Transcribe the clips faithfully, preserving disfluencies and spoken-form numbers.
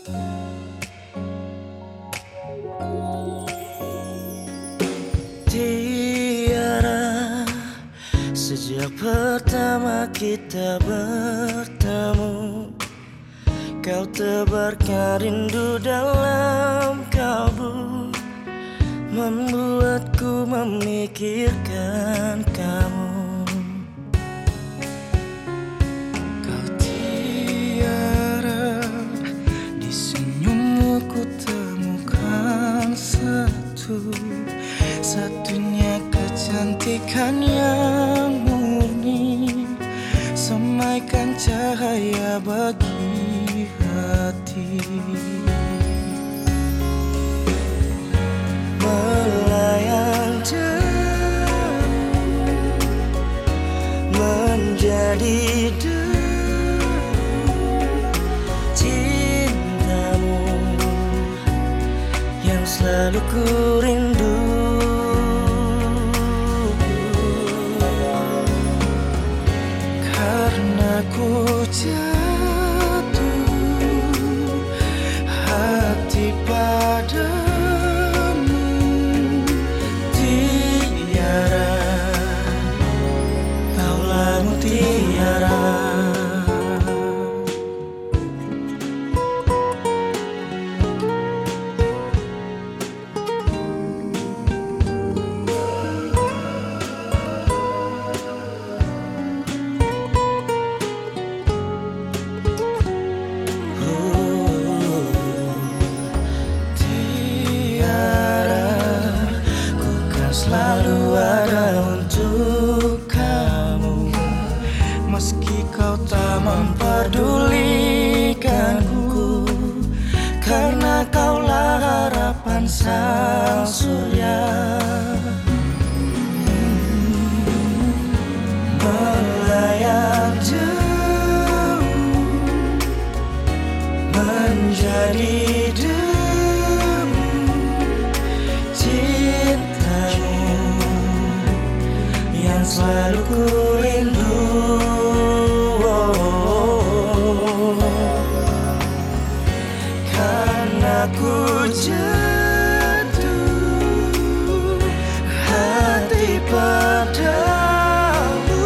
Tiara, sejak pertama kita bertemu, kau tebarkan rindu dalam kalbu, membuatku memikirkan kamu. Kau tiara, di senyummu ku temukan satu Satunya kecantikan yang murni, semaikan cahaya bagi hati. Melayang jauh, menjadi debu, cintamu yang selalu ku rindu. Karena ku jatuh hati padamu, Tiara, kaulah mutiara. Selalu ada untuk kamu, meski kau tak memperdulikanku, karena kaulah harapan sang surya. Melayang jauh, menjadi debu, cintamu yang selalu ku rindu. Oh, karena ku jatuh hati padamu,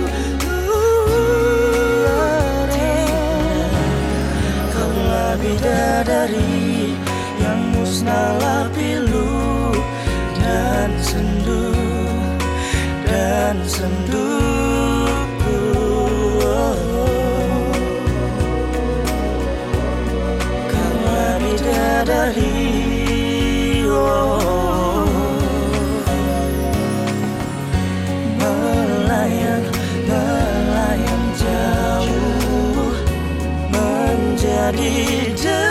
kaulah bidadari yang musnahlah pilu dan sendu dan senduku. Kaulah bidadari, oh, melayang, melayang jauh, menjadi